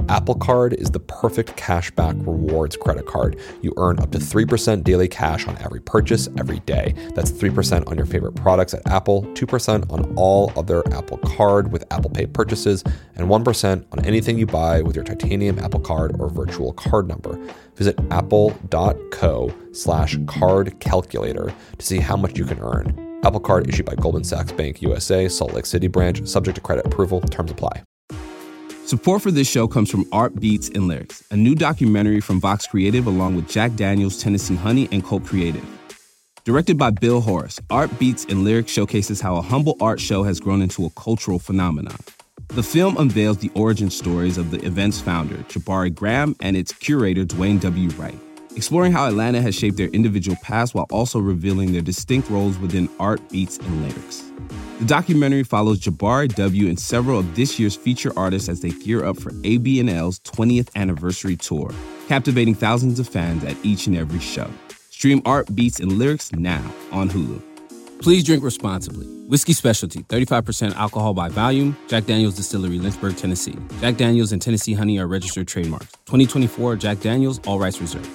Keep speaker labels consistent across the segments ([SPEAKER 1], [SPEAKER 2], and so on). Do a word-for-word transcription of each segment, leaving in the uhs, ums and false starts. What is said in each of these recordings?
[SPEAKER 1] Apple Card is the perfect cashback rewards credit card. You earn up to three percent daily cash on every purchase every day. That's three percent on your favorite products at Apple, two percent on all other Apple Card with Apple Pay purchases, and one percent on anything you buy with your titanium Apple Card or virtual card number. Visit apple.co slash card calculator to see how much you can earn. Apple Card issued by Goldman Sachs Bank U S A, Salt Lake City branch, subject to credit approval. Terms apply.
[SPEAKER 2] Support for this show comes from Art Beats and Lyrics, a new documentary from Vox Creative along with Jack Daniels, Tennessee Honey, and Colt Creative. Directed by Bill Horace, Art Beats and Lyrics showcases how a humble art show has grown into a cultural phenomenon. The film unveils the origin stories of the event's founder, Jabari Graham, and its curator, Dwayne W. Wright, exploring how Atlanta has shaped their individual paths while also revealing their distinct roles within art, beats, and lyrics. The documentary follows Jabari W. and several of this year's feature artists as they gear up for A B and L's twentieth anniversary tour, captivating thousands of fans at each and every show. Stream Art, Beats, and Lyrics now on Hulu. Please drink responsibly. Whiskey Specialty, thirty-five percent alcohol by volume. Jack Daniels Distillery, Lynchburg, Tennessee. Jack Daniels and Tennessee Honey are registered trademarks. twenty twenty-four Jack Daniels, all rights reserved.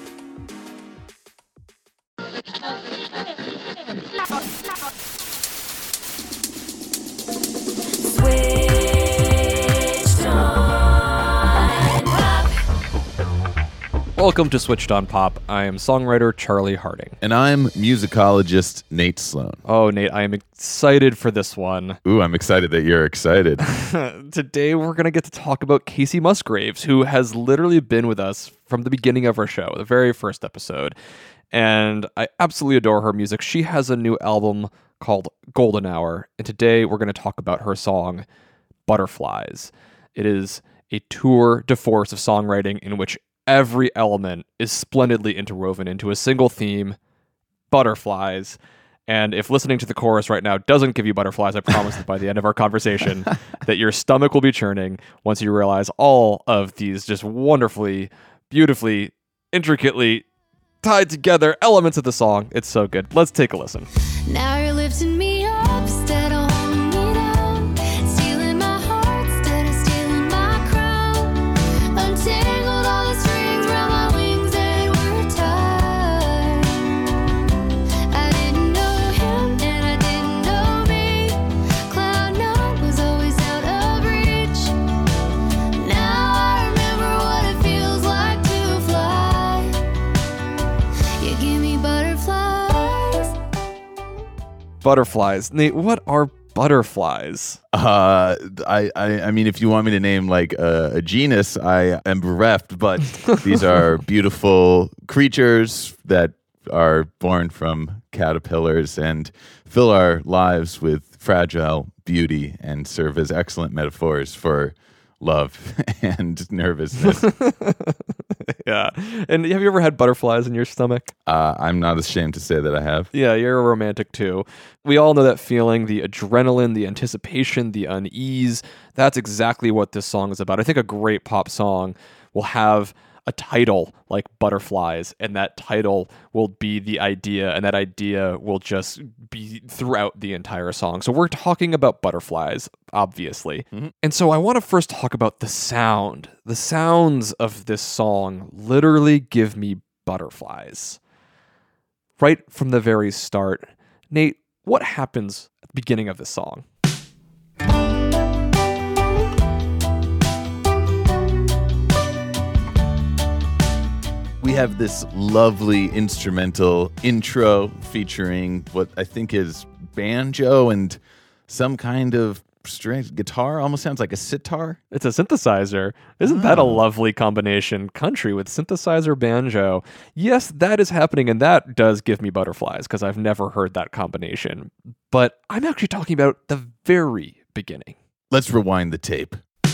[SPEAKER 1] Welcome to Switched on Pop. I am songwriter Charlie Harding.
[SPEAKER 3] And I'm musicologist Nate Sloan.
[SPEAKER 1] Oh, Nate, I am excited for this one.
[SPEAKER 3] Ooh, I'm excited that you're excited.
[SPEAKER 1] Today, we're going to get to talk about Kacey Musgraves, who has literally been with us from the beginning of our show, the very first episode. And I absolutely adore her music. She has a new album called Golden Hour. And today, we're going to talk about her song, Butterflies. It is a tour de force of songwriting in which every element is splendidly interwoven into a single theme, butterflies. And if listening to the chorus right now doesn't give you butterflies, I promise that by the end of our conversation that your stomach will be churning once you realize all of these just wonderfully, beautifully, intricately tied together elements of the song. It's so good. Let's take a listen.
[SPEAKER 4] Now you're lifting me up instead of holding me down, stealing my heart instead of stealing my crown. Untangled all the strings round my wings that were tied. I didn't know him and I didn't know me. Cloud nine was always out of reach. Now I remember what it feels like to fly. You give me butterflies.
[SPEAKER 1] Butterflies. Nate, what are butterflies?
[SPEAKER 3] Uh, I, I, I mean, if you want me to name like a, a genus, I am bereft, but these are beautiful creatures that are born from caterpillars and fill our lives with fragile beauty and serve as excellent metaphors for love and nervousness.
[SPEAKER 1] Yeah. And have you ever had butterflies in your stomach?
[SPEAKER 3] Uh, I'm not ashamed to say that I have.
[SPEAKER 1] Yeah, you're a romantic too. We all know that feeling, the adrenaline, the anticipation, the unease. That's exactly what this song is about. I think a great pop song will have a title like Butterflies, and that title will be the idea, and that idea will just be throughout the entire song. So we're talking about butterflies, obviously. Mm-hmm. And so I want to first talk about the sound. The sounds of this song literally give me butterflies. Right from the very start. Nate, what happens at the beginning of this song?
[SPEAKER 3] We have this lovely instrumental intro featuring what I think is banjo and some kind of string guitar. Almost sounds like a sitar.
[SPEAKER 1] It's a synthesizer. Isn't oh. that a lovely combination? Country with synthesizer banjo. Yes, that is happening, and that does give me butterflies because I've never heard that combination. But I'm actually talking about the very beginning.
[SPEAKER 3] Let's rewind the tape.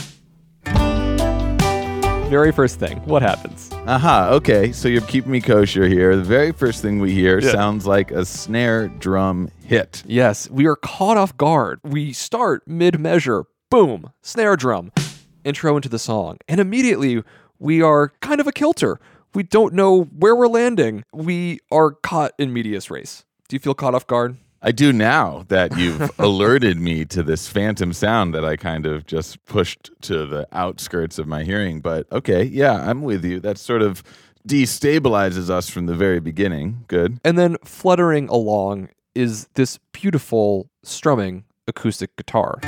[SPEAKER 1] Very first thing, what happens?
[SPEAKER 3] Aha, okay, so you're keeping me kosher here. The very first thing we hear
[SPEAKER 1] yeah.
[SPEAKER 3] sounds like a snare drum hit.
[SPEAKER 1] Yes, we are caught off guard. We start mid-measure, boom, snare drum, intro into the song. And immediately, we are kind of a kilter. We don't know where we're landing. We are caught in medias res. Do you feel caught off guard?
[SPEAKER 3] I do now that you've alerted me to this phantom sound that I kind of just pushed to the outskirts of my hearing. But okay, yeah, I'm with you. That sort of destabilizes us from the very beginning. Good.
[SPEAKER 1] And then fluttering along is this beautiful strumming acoustic guitar.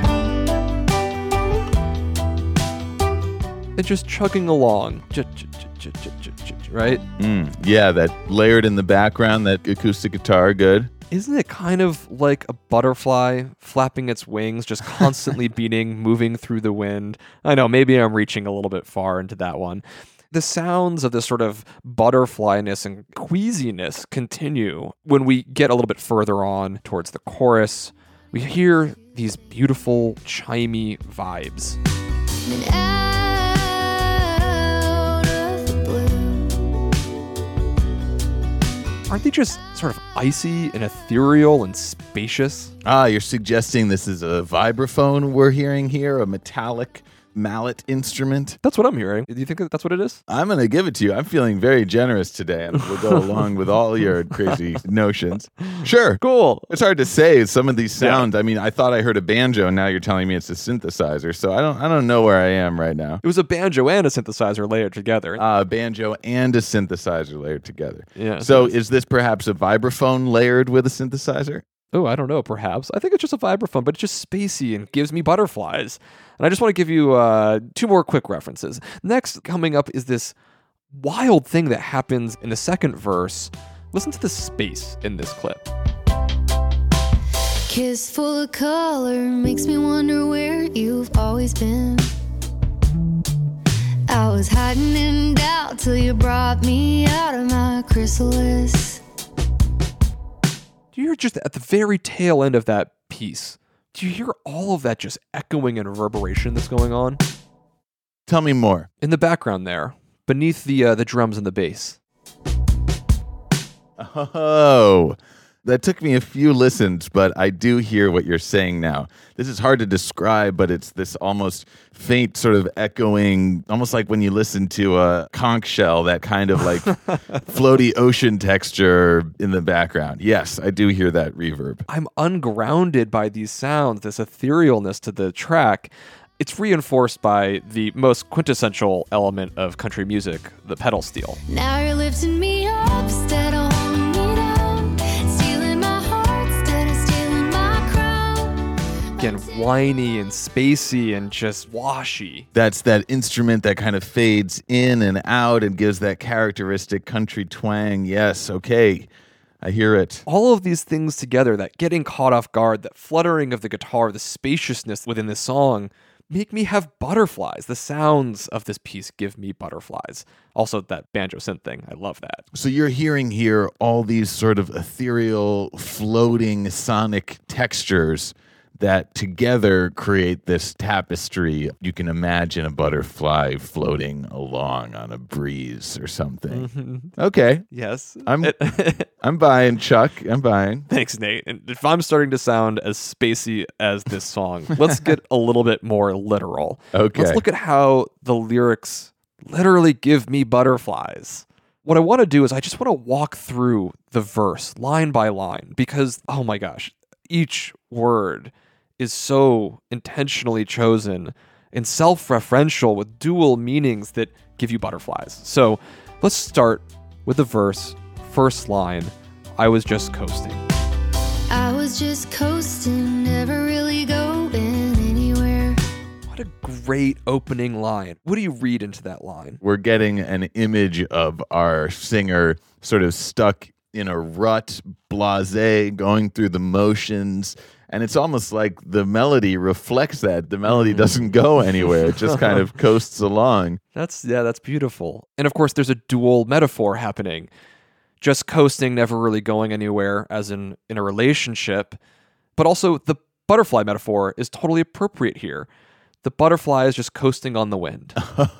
[SPEAKER 1] And just chugging along, ch- ch- ch- ch- ch- ch- ch- right?
[SPEAKER 3] Mm, yeah, that layered in the background, that acoustic guitar, good.
[SPEAKER 1] Isn't it kind of like a butterfly flapping its wings, just constantly beating, moving through the wind? I know, maybe I'm reaching a little bit far into that one. The sounds of this sort of butterflyness and queasiness continue when we get a little bit further on towards the chorus. We hear these beautiful, chimey vibes.
[SPEAKER 4] And out of the blue.
[SPEAKER 1] Aren't they just sort of icy and ethereal and spacious?
[SPEAKER 3] Ah, you're suggesting this is a vibraphone we're hearing here, a metallic mallet instrument?
[SPEAKER 1] That's what I'm hearing. Do you think that that's what it is?
[SPEAKER 3] I'm going to give it to you. I'm feeling very generous today, and we'll go along with all your crazy notions. Sure.
[SPEAKER 1] Cool.
[SPEAKER 3] It's hard to say some of these sounds. I mean, I thought I heard a banjo, and now you're telling me it's a synthesizer. So I don't I don't know where I am right now.
[SPEAKER 1] It was a banjo and a synthesizer layered together.
[SPEAKER 3] Uh, banjo and a synthesizer layered together.
[SPEAKER 1] Yeah.
[SPEAKER 3] So is this perhaps a vibraphone layered with a synthesizer?
[SPEAKER 1] Oh, I don't know, perhaps. I think it's just a vibraphone, but it's just spacey and gives me butterflies. And I just want to give you uh, two more quick references. Next, coming up is this wild thing that happens in the second verse. Listen to the space in this clip.
[SPEAKER 4] Kiss full of color makes me wonder where you've always been. I was hiding in doubt till you brought me out of my chrysalis.
[SPEAKER 1] You're just at the very tail end of that piece. Do you hear all of that just echoing and reverberation that's going on?
[SPEAKER 3] Tell me more.
[SPEAKER 1] In the background there, beneath the uh, the drums and the bass.
[SPEAKER 3] Oh, that took me a few listens, but I do hear what you're saying now. This is hard to describe, but it's this almost faint sort of echoing, almost like when you listen to a conch shell, that kind of like floaty ocean texture in the background. Yes, I do hear that reverb.
[SPEAKER 1] I'm ungrounded by these sounds, this etherealness to the track. It's reinforced by the most quintessential element of country music, the pedal steel.
[SPEAKER 4] Now you're lifting me up instead of holding me down, stealing my heart instead of stealing my crown.
[SPEAKER 1] Again, whiny and spacey and just washy.
[SPEAKER 3] That's that instrument that kind of fades in and out and gives that characteristic country twang. Yes, okay. I hear it.
[SPEAKER 1] All of these things together, that getting caught off guard, that fluttering of the guitar, the spaciousness within this song, make me have butterflies. The sounds of this piece give me butterflies. Also, that banjo synth thing, I love that.
[SPEAKER 3] So you're hearing here all these sort of ethereal, floating sonic textures that together create this tapestry. You can imagine a butterfly floating along on a breeze or something.
[SPEAKER 1] Mm-hmm.
[SPEAKER 3] Okay.
[SPEAKER 1] Yes.
[SPEAKER 3] I'm I'm buying, Chuck. I'm buying.
[SPEAKER 1] Thanks, Nate. And if I'm starting to sound as spacey as this song, let's get a little bit more literal.
[SPEAKER 3] Okay.
[SPEAKER 1] Let's look at how the lyrics literally give me butterflies. What I want to do is I just want to walk through the verse line by line because, oh my gosh, each word is so intentionally chosen and self-referential with dual meanings that give you butterflies. So let's start with the verse, first line, I was just coasting.
[SPEAKER 4] I was just coasting, never really going anywhere.
[SPEAKER 1] What a great opening line. What do you read into that line?
[SPEAKER 3] We're getting an image of our singer sort of stuck in a rut, blasé, going through the motions. And it's almost like the melody reflects that. The melody doesn't go anywhere. It just kind of coasts along.
[SPEAKER 1] That's, yeah, that's beautiful. And of course, there's a dual metaphor happening. Just coasting, never really going anywhere, as in in a relationship. But also, the butterfly metaphor is totally appropriate here. The butterfly is just coasting on the wind.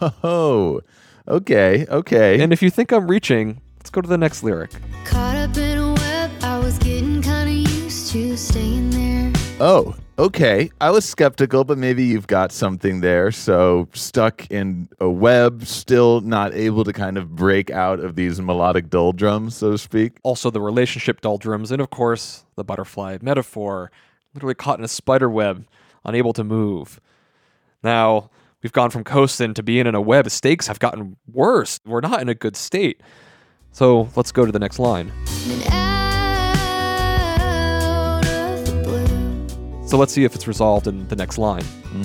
[SPEAKER 3] Oh, okay, okay.
[SPEAKER 1] And if you think I'm reaching, let's go to the next lyric.
[SPEAKER 4] Caught up in a web, I was getting kind of used to staying there.
[SPEAKER 3] Oh, Okay, I was skeptical, but maybe you've got something there. So stuck in a web, still not able to kind of break out of these melodic doldrums, so to speak.
[SPEAKER 1] Also the relationship doldrums, and of course, the butterfly metaphor, literally caught in a spider web, unable to move. Now, we've gone from coasting to being in a web. The stakes have gotten worse. We're not in a good state. So let's go to the next line.
[SPEAKER 4] And out of the blue,
[SPEAKER 1] So let's see if it's resolved in the next line.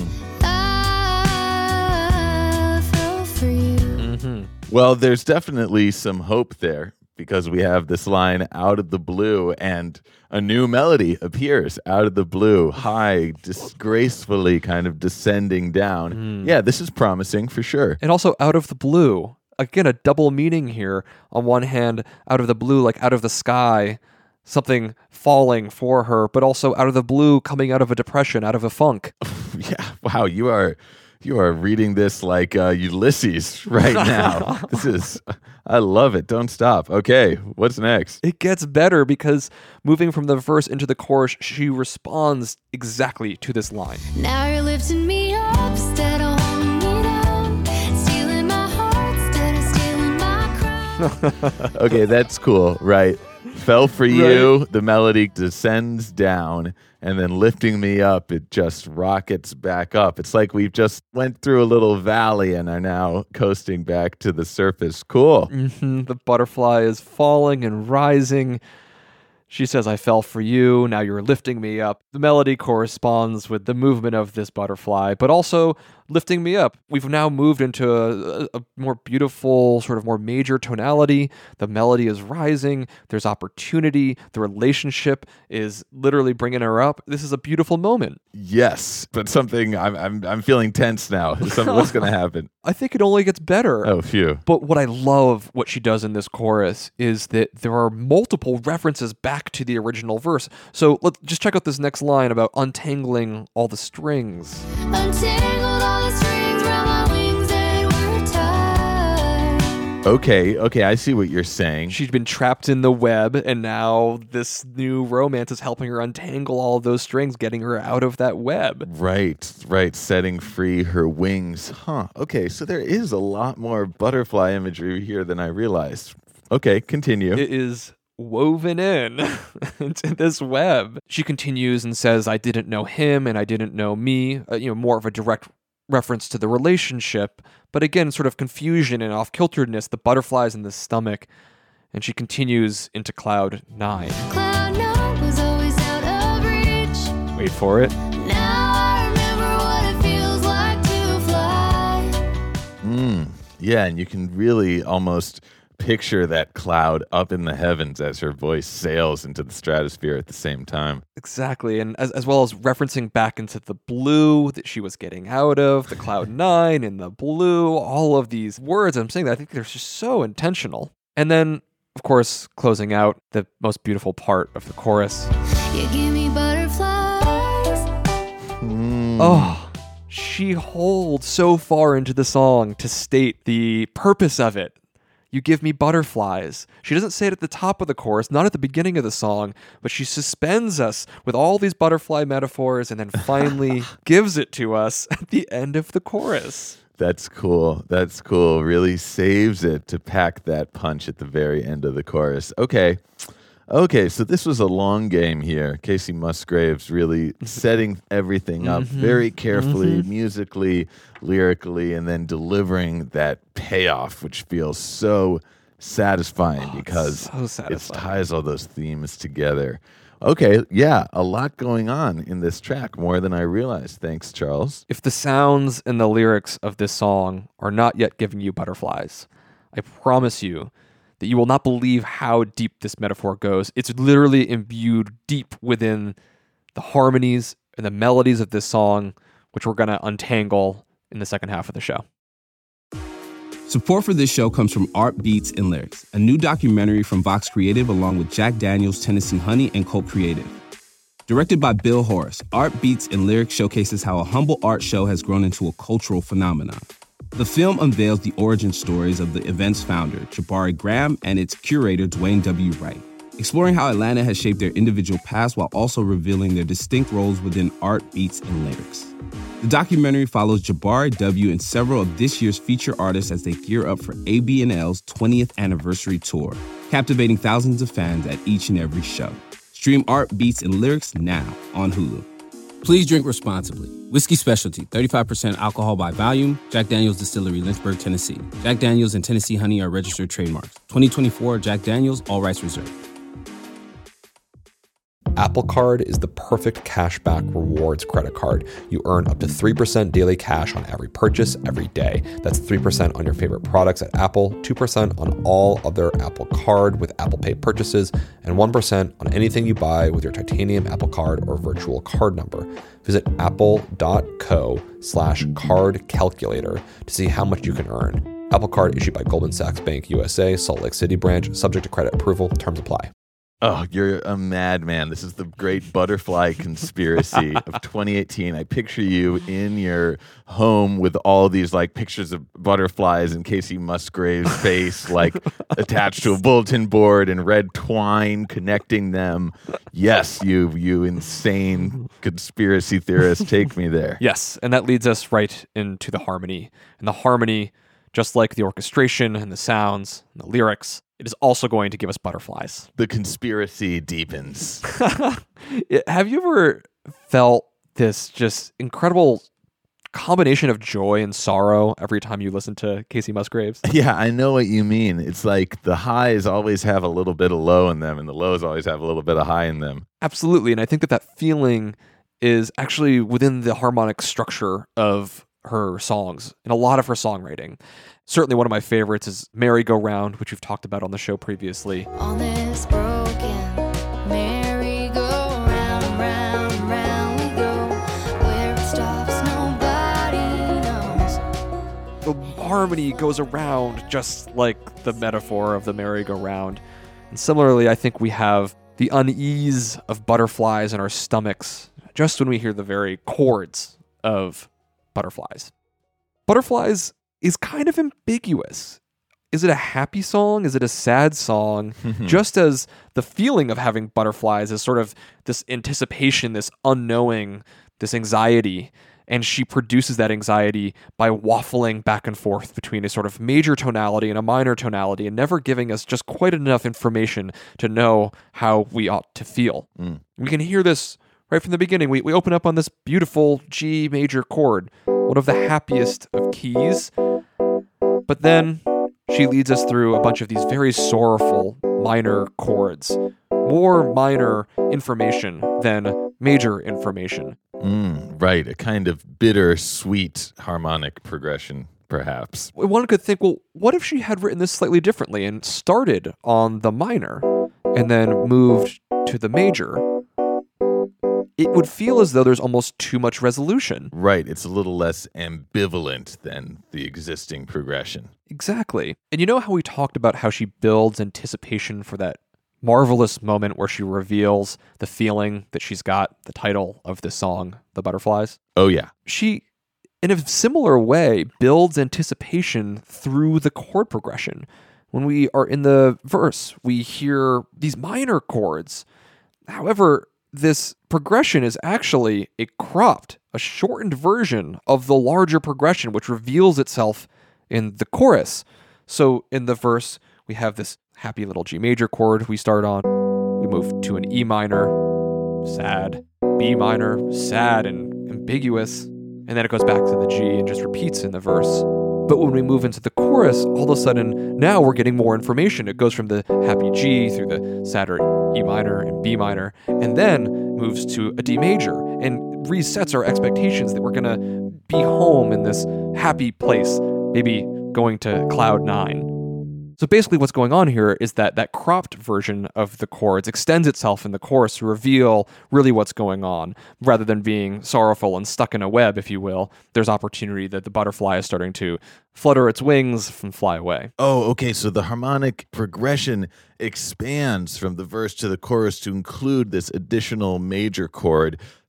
[SPEAKER 4] I fell for you.
[SPEAKER 1] Mm-hmm.
[SPEAKER 3] Well, there's definitely some hope there because we have this line out of the blue and a new melody appears out of the blue, high, disgracefully kind of descending down.
[SPEAKER 1] Mm.
[SPEAKER 3] Yeah, this is promising for sure.
[SPEAKER 1] And also out of the blue. Again, a double meaning here. On one hand, out of the blue, like out of the sky, something falling for her, but also out of the blue, coming out of a depression, out of a funk.
[SPEAKER 3] Yeah, wow, you are you are reading this like uh, Ulysses right now. This is, I love it. Don't stop. Okay, what's next?
[SPEAKER 1] It gets better because moving from the verse into the chorus, she responds exactly to this line.
[SPEAKER 4] Now you're lifting me up instead of holding me down. Stealing my heart instead of stealing my crown.
[SPEAKER 3] Okay, that's cool, right? Fell for you, the melody descends down, and then lifting me up, it just rockets back up. It's like we've just went through a little valley and are now coasting back to the surface. Cool.
[SPEAKER 1] Mhm, the butterfly is falling and rising. She says, I fell for you, now you're lifting me up. The melody corresponds with the movement of this butterfly, but also lifting me up. We've now moved into a, a more beautiful, sort of more major tonality. The melody is rising. There's opportunity. The relationship is literally bringing her up. This is a beautiful moment.
[SPEAKER 3] Yes, but something I'm I'm I'm feeling tense now. Something, what's going to happen?
[SPEAKER 1] I think it only gets better.
[SPEAKER 3] Oh, phew.
[SPEAKER 1] But what I love what she does in this chorus is that there are multiple references back to the original verse. So let's just check out this next line about untangling all the strings.
[SPEAKER 4] Untangled all the strings round my wings and we're tied.
[SPEAKER 3] Okay, okay, I see what you're saying.
[SPEAKER 1] She'd been trapped in the web, and now this new romance is helping her untangle all of those strings, getting her out of that web.
[SPEAKER 3] Right, right, setting free her wings. Huh, okay, so there is a lot more butterfly imagery here than I realized. Okay, continue.
[SPEAKER 1] It is woven in into this web. She continues and says, I didn't know him and I didn't know me, uh, you know, more of a direct reference to the relationship, but again, sort of confusion and off-kilteredness, the butterflies in the stomach. And she continues into cloud nine.
[SPEAKER 4] Cloud nine was always out of reach.
[SPEAKER 1] Wait for it.
[SPEAKER 4] Now I remember what it feels like to fly.
[SPEAKER 3] Mm, yeah, and you can really almost picture that cloud up in the heavens as her voice sails into the stratosphere at the same time.
[SPEAKER 1] Exactly, and as, as well as referencing back into the blue that she was getting out of, the cloud nine and the blue, all of these words. I'm saying that I think they're just so intentional. And then, of course, closing out the most beautiful part of the chorus.
[SPEAKER 4] You give me butterflies.
[SPEAKER 3] Mm.
[SPEAKER 1] Oh, she holds so far into the song to state the purpose of it. You give me butterflies. She doesn't say it at the top of the chorus, not at the beginning of the song, but she suspends us with all these butterfly metaphors and then finally gives it to us at the end of the chorus.
[SPEAKER 3] That's cool. That's cool. Really saves it to pack that punch at the very end of the chorus. Okay. Okay, so this was a long game here. Kacey Musgraves really setting everything up
[SPEAKER 1] Mm-hmm.
[SPEAKER 3] very carefully,
[SPEAKER 1] Mhm.
[SPEAKER 3] musically, lyrically, and then delivering that payoff, which feels so satisfying
[SPEAKER 1] Oh,
[SPEAKER 3] because
[SPEAKER 1] so
[SPEAKER 3] it
[SPEAKER 1] satisfying.
[SPEAKER 3] ties all those themes together. Okay, yeah, a lot going on in this track, more than I realized. Thanks, Charles.
[SPEAKER 1] If the sounds and the lyrics of this song are not yet giving you butterflies, I promise you that you will not believe how deep this metaphor goes. It's literally imbued deep within the harmonies and the melodies of this song, which we're going to untangle in the second half of the show.
[SPEAKER 2] Support for this show comes from Art Beats and Lyrics, a new documentary from Vox Creative along with Jack Daniels, Tennessee Honey, and Colt Creative. Directed by Bill Horace, Art Beats and Lyrics showcases how a humble art show has grown into a cultural phenomenon. The film unveils the origin stories of the event's founder, Jabari Graham, and its curator, Dwayne W. Wright. exploring how Atlanta has shaped their individual past while also revealing their distinct roles within art, beats, and lyrics. The documentary follows Jabari W. and several of this year's feature artists as they gear up for A B and L's twentieth anniversary tour, captivating thousands of fans at each and every show. Stream Art, Beats, and Lyrics now on Hulu. Please drink responsibly. Whiskey Specialty, thirty-five percent alcohol by volume. Jack Daniel's Distillery, Lynchburg, Tennessee. Jack Daniel's and Tennessee Honey are registered trademarks. twenty twenty-four Jack Daniel's, all rights reserved.
[SPEAKER 5] Apple Card is the perfect cashback rewards credit card. You earn up to three percent daily cash on every purchase every day. That's three percent on your favorite products at Apple, two percent on all other Apple Card with Apple Pay purchases, and one percent on anything you buy with your titanium Apple Card or virtual card number. Visit apple.co slash card calculator to see how much you can earn. Apple Card issued by Goldman Sachs Bank U S A, Salt Lake City branch, subject to credit approval. Terms apply.
[SPEAKER 3] Oh, you're a madman. This is the great butterfly conspiracy of twenty eighteen. I picture you in your home with all these like pictures of butterflies and Casey Musgrave's face like attached to a bulletin board and red twine connecting them. Yes, you you insane conspiracy theorist, take me there.
[SPEAKER 1] Yes, and that leads us right into the harmony. And the harmony, just like the orchestration and the sounds and the lyrics, it is also going to give us butterflies.
[SPEAKER 3] The conspiracy deepens.
[SPEAKER 1] Have you ever felt this just incredible combination of joy and sorrow every time you listen to Casey Musgraves?
[SPEAKER 3] Yeah, I know what you mean. It's like the highs always have a little bit of low in them, and the lows always have a little bit of high in them.
[SPEAKER 1] Absolutely, and I think that that feeling is actually within the harmonic structure of her songs and a lot of her songwriting. Certainly one of my favorites is Merry-Go-Round, which we've talked about on the show previously.
[SPEAKER 4] On this broken merry-go-round, round, round we go. Where it stops, nobody knows.
[SPEAKER 1] The harmony goes around just like the metaphor of the merry-go-round. And similarly, I think we have the unease of butterflies in our stomachs just when we hear the very chords of Butterflies. Butterflies is kind of ambiguous. Is it a happy song? Is it a sad song? Just as the feeling of having butterflies is sort of this anticipation, this unknowing, this anxiety. And she produces that anxiety by waffling back and forth between a sort of major tonality and a minor tonality and never giving us just quite enough information to know how we ought to feel. Mm. We can hear this right from the beginning. We, we open up on this beautiful G major chord, one of the happiest of keys. But then she leads us through a bunch of these very sorrowful minor chords, more minor information than major information.
[SPEAKER 3] Mm, right, a kind of bitter-sweet harmonic progression, perhaps.
[SPEAKER 1] One could think, well, what if she had written this slightly differently and started on the minor and then moved to the major? It would feel as though there's almost too much resolution.
[SPEAKER 3] Right, it's a little less ambivalent than the existing progression.
[SPEAKER 1] Exactly. And you know how we talked about how she builds anticipation for that marvelous moment where she reveals the feeling that she's got, the title of this song, The Butterflies?
[SPEAKER 3] Oh, yeah.
[SPEAKER 1] She, in a similar way, builds anticipation through the chord progression. When we are in the verse, we hear these minor chords. However, this progression is actually a cropped, a shortened version of the larger progression, which reveals itself in the chorus. So in the verse, we have this happy little G major chord we start on. We move to an E minor, sad, B minor, sad and ambiguous, and then it goes back to the G and just repeats in the verse. But when we move into the chorus, all of a sudden, now we're getting more information. It goes from the happy G through the sadder E minor and B minor, and then moves to a D major and resets our expectations that we're going to be home in this happy place, maybe going to cloud nine. So basically what's going on here is that that cropped version of the chords extends itself in the chorus to reveal really what's going on. Rather than being sorrowful and stuck in a web, if you will, there's opportunity that the butterfly is starting to flutter its wings and fly away.
[SPEAKER 3] Oh, okay. So the harmonic progression expands from the verse to the chorus to include this additional major chord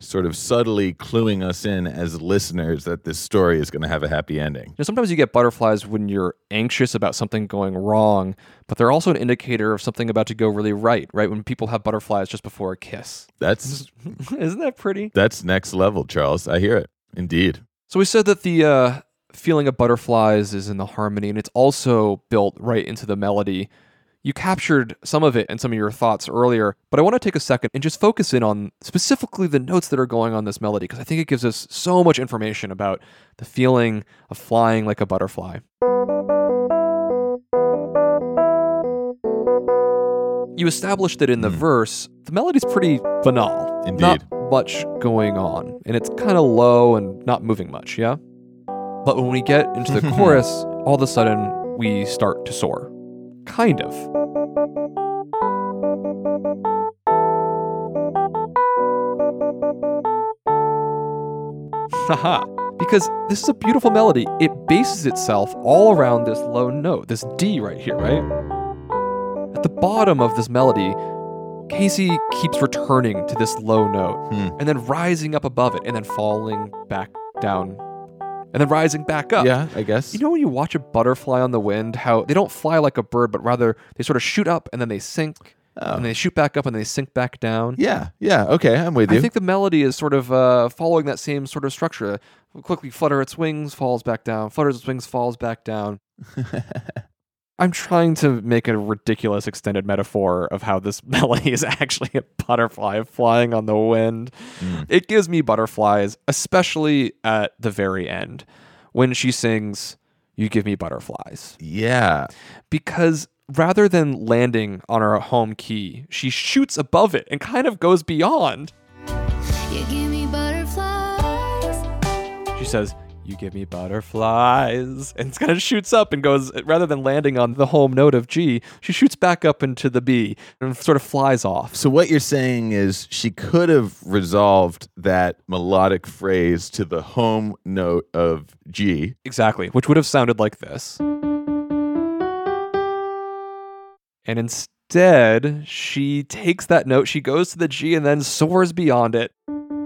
[SPEAKER 3] sort of subtly cluing us in as listeners that this story is going to have a happy ending.
[SPEAKER 1] You know, sometimes you get butterflies when you're anxious about something going wrong, but they're also an indicator of something about to go really right, right? When people have butterflies just before a kiss.
[SPEAKER 3] That's
[SPEAKER 1] Isn't that pretty?
[SPEAKER 3] that's next level, Charles. I hear it. Indeed.
[SPEAKER 1] So we said that the uh, feeling of butterflies is in the harmony, and it's also built right into the melody. You captured some of it in some of your thoughts earlier, but I want to take a second and just focus in on specifically the notes that are going on this melody, because I think it gives us so much information about the feeling of flying like a butterfly. You established that in the
[SPEAKER 3] Mm.
[SPEAKER 1] verse, the melody's pretty banal.
[SPEAKER 3] Indeed.
[SPEAKER 1] Not much going on, and it's kind of low and not moving much, yeah? But when we get into the chorus, all of a sudden, we start to soar. Kind of. Haha. Because this is a beautiful melody. It bases itself all around this low note, this D right here, right? At the bottom of this melody, Casey keeps returning to this low note
[SPEAKER 3] Hmm.
[SPEAKER 1] and then rising up above it and then falling back down and then rising back up.
[SPEAKER 3] Yeah, I guess.
[SPEAKER 1] You know when you watch a butterfly on the wind, how they don't fly like a bird, but rather they sort of shoot up and then they sink
[SPEAKER 3] Oh.
[SPEAKER 1] and they shoot back up and they sink back down?
[SPEAKER 3] Yeah, yeah. Okay, I'm with you.
[SPEAKER 1] I think the melody is sort of uh, following that same sort of structure. Quickly flutter its wings, falls back down, flutters its wings, falls back down. I'm trying to make a ridiculous extended metaphor of how this melody is actually a butterfly flying on the wind.
[SPEAKER 3] Mm.
[SPEAKER 1] It gives me butterflies, especially at the very end when she sings, "You give me butterflies."
[SPEAKER 3] Yeah.
[SPEAKER 1] Because rather than landing on her home key, she shoots above it and kind of goes beyond.
[SPEAKER 4] You give me butterflies.
[SPEAKER 1] She says, "You give me butterflies," and it kind of shoots up and goes, rather than landing on the home note of G, she shoots back up into the B and sort of flies off.
[SPEAKER 3] So what you're saying is she could have resolved that melodic phrase to the home note of G.
[SPEAKER 1] Exactly, which would have sounded like this. And instead, she takes that note, she goes to the G and then soars beyond it.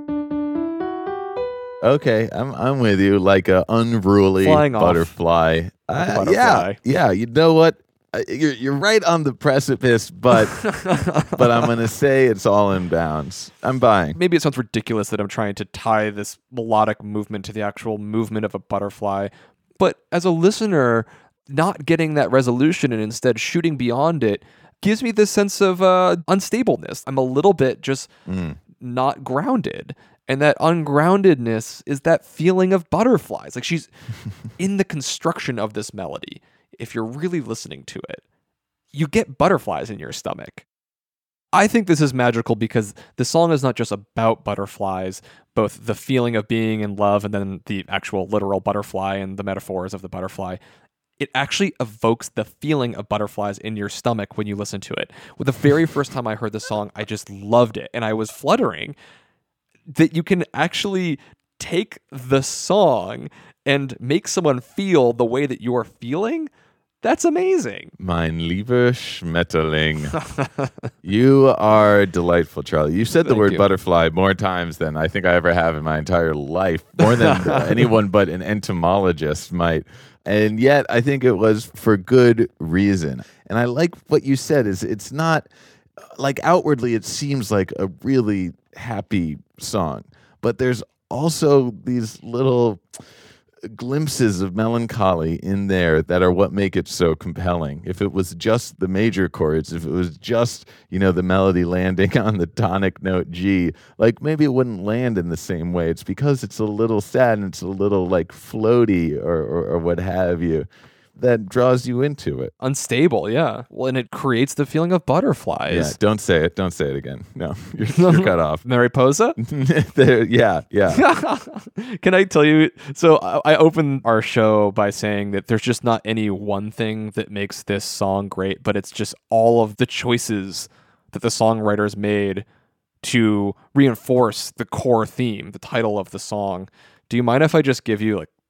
[SPEAKER 3] Okay, I'm I'm with you. Like a unruly
[SPEAKER 1] Flying off.
[SPEAKER 3] butterfly.
[SPEAKER 1] a
[SPEAKER 3] Uh,
[SPEAKER 1] butterfly.
[SPEAKER 3] Yeah, yeah. You know what? Uh, You're you're right on the precipice, but but I'm gonna say it's all in bounds. I'm buying.
[SPEAKER 1] Maybe it sounds ridiculous that I'm trying to tie this melodic movement to the actual movement of a butterfly, but as a listener, not getting that resolution and instead shooting beyond it gives me this sense of uh, unstableness. I'm a little bit just
[SPEAKER 3] Mm.
[SPEAKER 1] not grounded. And that ungroundedness is that feeling of butterflies. Like she's in the construction of this melody. If you're really listening to it, you get butterflies in your stomach. I think this is magical because the song is not just about butterflies, both the feeling of being in love and then the actual literal butterfly and the metaphors of the butterfly. It actually evokes the feeling of butterflies in your stomach when you listen to it. Well, the very first time I heard the song, I just loved it and I was fluttering. That you can actually take the song and make someone feel the way that you're feeling, that's amazing.
[SPEAKER 3] Mein lieber Schmetterling. You are delightful, Charlie. You said the
[SPEAKER 1] Thank
[SPEAKER 3] word
[SPEAKER 1] you.
[SPEAKER 3] butterfly more times than I think I ever have in my entire life, more than uh, anyone but an entomologist might. And yet, I think it was for good reason. And I like what you said is it's not like outwardly it seems like a really happy song, but there's also these little glimpses of melancholy in there that are what make it so compelling. If it was just the major chords, if it was just, you know, the melody landing on the tonic note G, like maybe it wouldn't land in the same way. It's because it's a little sad and it's a little like floaty or, or, or what have you that draws you into it.
[SPEAKER 1] Unstable, yeah. Well, and it creates the feeling of
[SPEAKER 3] Yeah,
[SPEAKER 1] butterflies.
[SPEAKER 3] don't say it. Don't say it again. No, you're, you're cut off.
[SPEAKER 1] Mariposa?
[SPEAKER 3] There, yeah, yeah.
[SPEAKER 1] Can I tell you? So I, I opened our show by saying that there's just not any one thing that makes this song great, but it's just all of the choices that the songwriters made to reinforce the core theme, the title of the song. Do you mind if I just give you like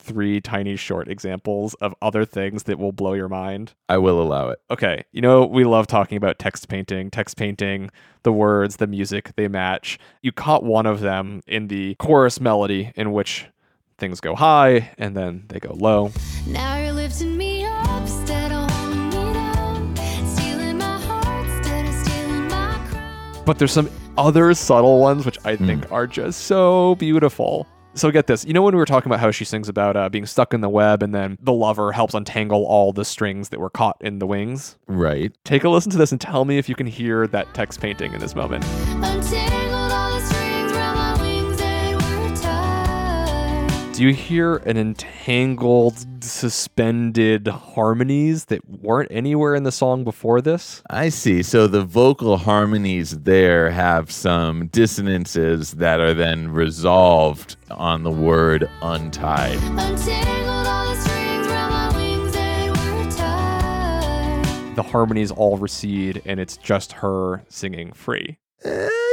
[SPEAKER 1] three tiny short examples of other things that will blow your mind?
[SPEAKER 3] I will allow it.
[SPEAKER 1] Okay, you know, we love talking about text painting. Text painting, the words, the music, they match. You caught one of them in the chorus melody in which things go high and then they go low.
[SPEAKER 4] Now you're lifting me up instead of holding me down, stealing my heart instead of stealing my crown.
[SPEAKER 1] But there's some other subtle ones which I think mm. are just so beautiful. So get this. You know when we were talking about how she sings about uh, being stuck in the web and then the lover helps untangle all the strings that were caught in the wings?
[SPEAKER 3] Right.
[SPEAKER 1] Take a listen to this and tell me if you can hear that text painting in this moment.
[SPEAKER 4] Untangled all the strings round my wings and were tied.
[SPEAKER 1] Do you hear an entangled, suspended harmonies that weren't anywhere in the song before this?
[SPEAKER 3] I see. So the vocal harmonies there have some dissonances that are then resolved on the word untied.
[SPEAKER 4] Untangled all the strings round my wings and were tied.
[SPEAKER 1] The harmonies all recede and it's just her singing free.
[SPEAKER 3] Uh,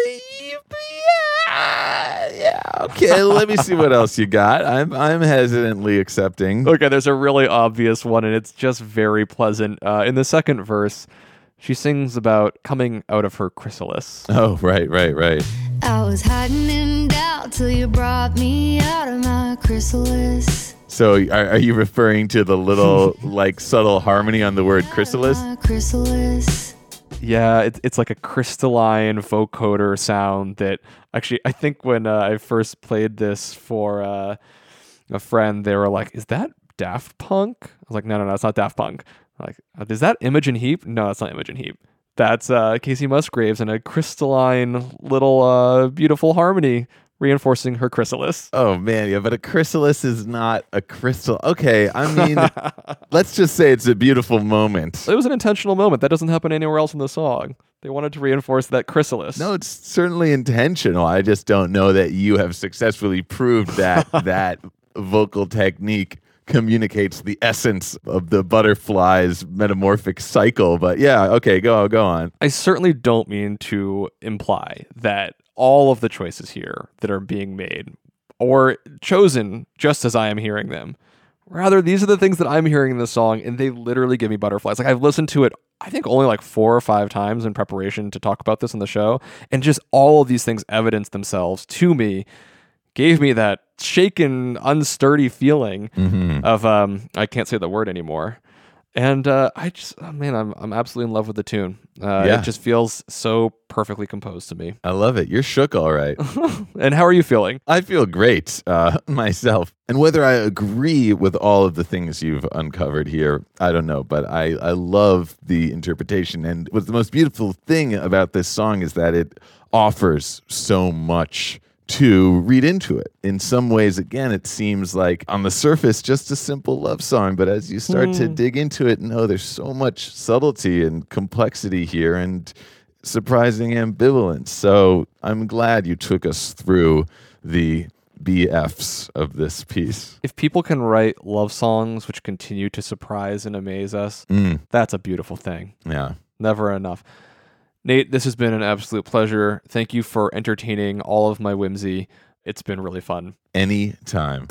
[SPEAKER 3] yeah, yeah. Okay, let me see what else you got. I'm I'm hesitantly accepting.
[SPEAKER 1] Okay, there's a really obvious one, and it's just very pleasant. Uh, in the second verse, she sings about coming out of her chrysalis.
[SPEAKER 3] Oh, right, right, right.
[SPEAKER 4] I was hiding in doubt till you brought me out of my chrysalis.
[SPEAKER 3] So are, are you referring to the little, like, subtle harmony on the word chrysalis?
[SPEAKER 4] My chrysalis.
[SPEAKER 1] Yeah, it, it's like a crystalline vocoder sound that actually, I think when uh, I first played this for uh, a friend, they were like, is that Daft Punk? I was like, no, no, no, it's not Daft Punk. Like, is that Imogen Heap? No, it's not Imogen Heap. That's uh, Kacey Musgraves and a crystalline little uh, beautiful harmony reinforcing her chrysalis.
[SPEAKER 3] Oh, man, yeah, but a chrysalis is not a crystal. Okay, I mean, let's just say it's a beautiful moment.
[SPEAKER 1] It was an intentional moment. That doesn't happen anywhere else in the song. They wanted to reinforce that chrysalis.
[SPEAKER 3] No, it's certainly intentional. I just don't know that you have successfully proved that that vocal technique communicates the essence of the butterfly's metamorphic cycle. But yeah, okay, go go on.
[SPEAKER 1] I certainly don't mean to imply that all of the choices here that are being made or chosen just as I am hearing them. Rather, these are the things that I'm hearing in the song, and they literally give me butterflies. Like, I've listened to it, I think, only like four or five times in preparation to talk about this on the show, and just all of these things evidence themselves to me, gave me that shaken, unsturdy feeling
[SPEAKER 3] mm-hmm.
[SPEAKER 1] of, um, I can't say the word anymore. And uh, I just, oh man, I'm I'm absolutely in love with the tune. Uh,
[SPEAKER 3] yeah.
[SPEAKER 1] It just feels so perfectly composed to me.
[SPEAKER 3] I love it. You're shook, all right.
[SPEAKER 1] And how are you feeling?
[SPEAKER 3] I feel great uh, myself. And whether I agree with all of the things you've uncovered here, I don't know. But I, I love the interpretation. And what's the most beautiful thing about this song is that it offers so much to read into it. In some ways, again, it seems like on the surface just a simple love song, but as you start mm. to dig into it, no, there's so much subtlety and complexity here and surprising ambivalence. So I'm glad you took us through the B Fs of this piece.
[SPEAKER 1] If people can write love songs which continue to surprise and amaze us,
[SPEAKER 3] mm.
[SPEAKER 1] that's a beautiful thing.
[SPEAKER 3] Yeah.
[SPEAKER 1] Never enough. Nate, this has been an absolute pleasure. Thank you for entertaining all of my whimsy. It's been really fun.
[SPEAKER 3] Anytime.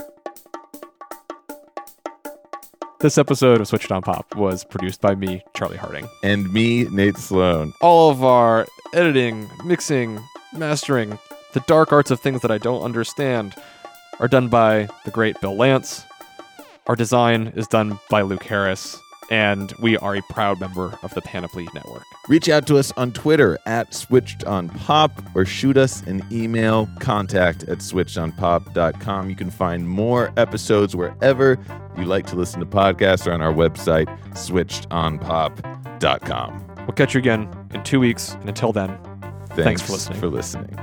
[SPEAKER 1] This episode of Switched on Pop was produced by me, Charlie Harding.
[SPEAKER 3] And me, Nate Sloan.
[SPEAKER 1] All of our editing, mixing, mastering, the dark arts of things that I don't understand are done by the great Bill Lance. Our design is done by Luke Harris. And we are a proud member of the Panoply Network.
[SPEAKER 3] Reach out to us on Twitter at Switched on Pop or shoot us an email, contact at switched on pop dot com. You can find more episodes wherever you like to listen to podcasts or on our website, switched on pop dot com.
[SPEAKER 1] We'll catch you again in two weeks. And until then,
[SPEAKER 3] thanks,
[SPEAKER 1] thanks for listening.
[SPEAKER 3] For listening.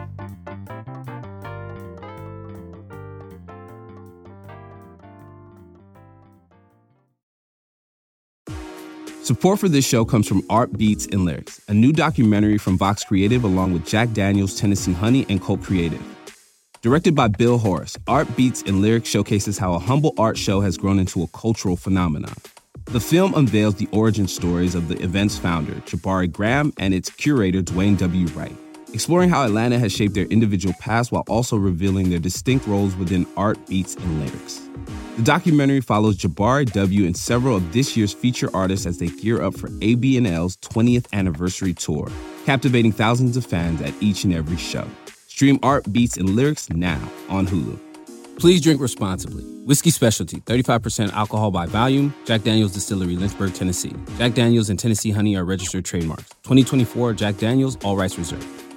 [SPEAKER 2] Support for this show comes from Art Beats and Lyrics, a new documentary from Vox Creative along with Jack Daniels, Tennessee Honey, and Colt Creative. Directed by Bill Horace, Art Beats and Lyrics showcases how a humble art show has grown into a cultural phenomenon. The film unveils the origin stories of the event's founder, Jabari Graham, and its curator, Dwayne W. Wright, exploring how Atlanta has shaped their individual paths while also revealing their distinct roles within art, beats, and lyrics. The documentary follows Jabari W. and several of this year's feature artists as they gear up for A B N L's twentieth anniversary tour, captivating thousands of fans at each and every show. Stream Art, Beats, and Lyrics now on Hulu. Please drink responsibly. Whiskey Specialty, thirty-five percent alcohol by volume. Jack Daniel's Distillery, Lynchburg, Tennessee. Jack Daniel's and Tennessee Honey are registered trademarks. twenty twenty-four Jack Daniel's, all rights reserved.